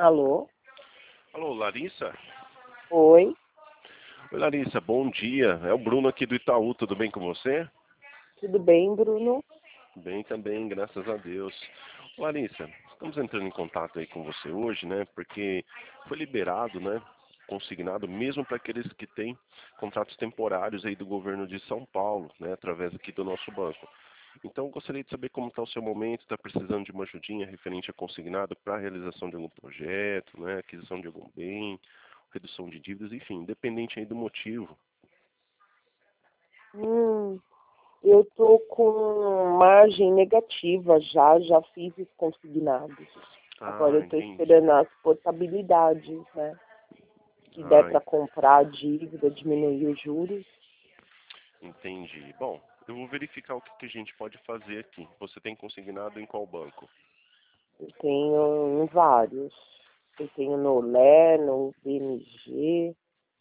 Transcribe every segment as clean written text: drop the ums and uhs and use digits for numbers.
Alô? Alô, Larissa? Oi, Oi, Larissa, bom dia. É o Bruno aqui do Itaú, tudo bem com você? tudo bem, Bruno? Bem também, graças a Deus. Larissa, estamos entrando em contato aí com você hoje, né? Porque foi liberado, né? Consignado mesmo para aqueles que têm contratos temporários aí do governo de São Paulo, né? Através aqui do nosso banco. Então, eu gostaria de saber como está o seu momento, está precisando de uma ajudinha referente a consignado para a realização de algum projeto, né? Aquisição de algum bem, redução de dívidas, enfim, independente aí do motivo. Hum, eu tô com margem negativa já fiz os consignados. Agora Ah, eu tô entendi. esperando as portabilidades, né? Que der Ah, para comprar a dívida, diminuir os juros. entendi. Bom, eu vou verificar o que que a gente pode fazer aqui. Você tem consignado em qual banco? Eu tenho em vários. Eu tenho no Lé, no BMG.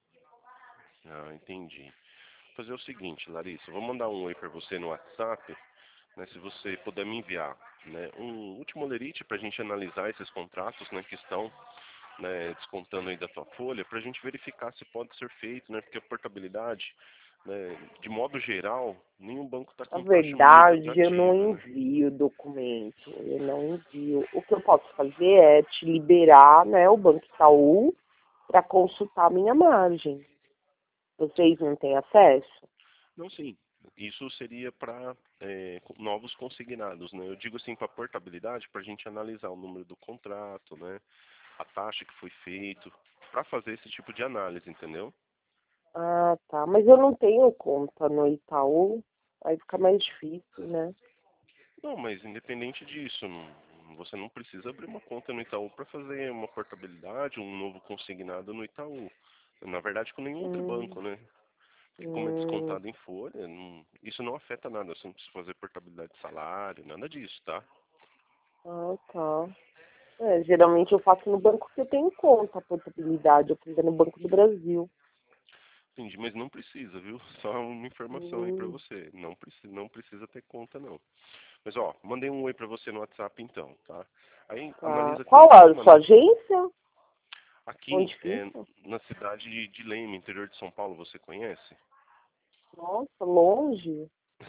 Ah, entendi. Vou fazer o seguinte, Larissa, eu vou mandar um oi para você no WhatsApp, né, se você puder me enviar, né, um último lerite para a gente analisar esses contratos, né, que estão, né, descontando aí da tua folha, para a gente verificar se pode ser feito, né, porque a portabilidade, né, de modo geral, nenhum banco está Na com taxa muito verdade, eu não atrativa, né? envio documento, eu não envio. O que eu posso fazer é te liberar, né, o Banco Itaú para consultar a minha margem. Vocês não têm acesso? Não, sim. Isso seria para novos consignados, né? Eu digo assim para portabilidade, para a gente analisar o número do contrato, né? A taxa que foi feito, para fazer esse tipo de análise, entendeu? Ah, tá. Mas eu não tenho conta no Itaú, aí fica mais difícil, né? Não, mas independente disso, você não precisa abrir uma conta no Itaú para fazer uma portabilidade, um novo consignado no Itaú. Na verdade, com nenhum outro Hum, banco, né? Porque como é hum, descontado em folha, isso não afeta nada. Você não precisa fazer portabilidade de salário, nada disso, tá? ah, tá. É, geralmente eu faço no banco que eu tenho conta, a portabilidade, eu fiz no Banco do Brasil. Entendi, mas não precisa, viu? Só uma informação aí pra Hum, você. Não precisa ter conta, não. Mas ó, mandei um oi pra você no WhatsApp então, tá? Aí tá. analisa com Qual a calma, sua né? agência? Aqui, Onde fica? na cidade de Leme, interior de São Paulo, você conhece? Nossa, longe.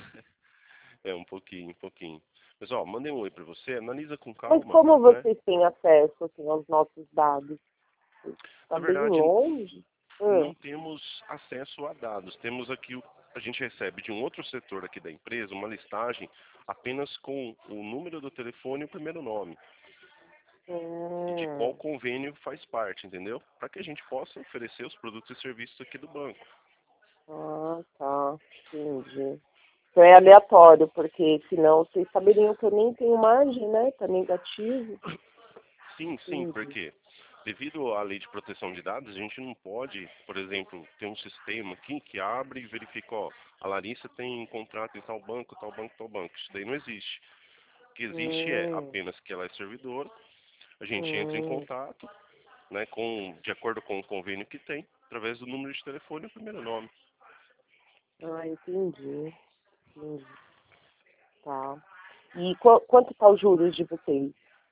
É, um pouquinho, um pouquinho. Mas ó, mandei um oi pra você, analisa com Mas calma, como né? vocês têm acesso assim, aos nossos dados? Está Na bem verdade, longe? não temos acesso a dados. Temos aqui, a gente recebe de um outro setor aqui da empresa uma listagem apenas com o número do telefone e o primeiro nome. E de qual Hum, convênio faz parte, entendeu? Para que a gente possa oferecer os produtos e serviços aqui do banco. tá. Entendi. Então é aleatório, porque senão vocês saberiam que eu nem tenho margem, né? Tá negativo. Sim, sim, Entendi. porque devido à lei de proteção de dados, a gente não pode, por exemplo, ter um sistema aqui que abre e verifica, ó, a Larissa tem um contrato em tal banco, tal banco, tal banco. Isso daí não existe. O que existe é Hum, apenas que ela é servidora, a gente entra em hum. contato, né, de acordo com o convênio que tem, através do número de telefone e o primeiro nome. Ah, entendi. Entendi. Tá. E quanto tá os juros de vocês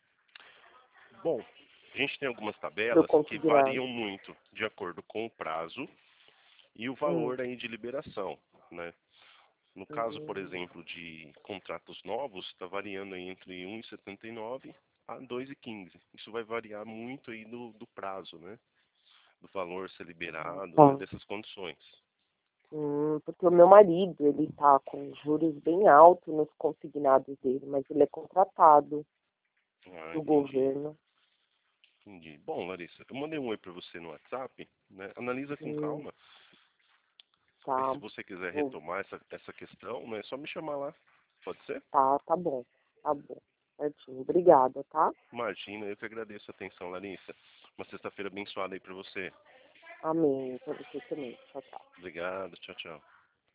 Bom, a gente tem algumas pro tabelas que consignado? variam muito de acordo com o prazo e o Hum, valor aí de liberação, né? No caso, por hum. exemplo, de contratos novos, está variando aí entre 1,79 a 2,15. Isso vai variar muito aí do prazo, né? Do valor ser liberado, né? Tá. Dessas condições. Porque o meu marido, ele tá com juros bem altos nos consignados dele, mas ele é contratado Ah, do entendi. governo. Entendi. Bom, Larissa, eu mandei um oi para você no WhatsApp, né? Analisa com Hum, calma. Aí tá. se você quiser Vou- retomar essa questão, né? É só me chamar lá. Pode ser? tá bom. Tá bom. Certinho. Obrigada, tá? Imagina, eu que agradeço a atenção, Larissa. Uma sexta-feira abençoada aí para você. Amém. Pra você também. Tchau, tchau. Obrigado, tchau, tchau.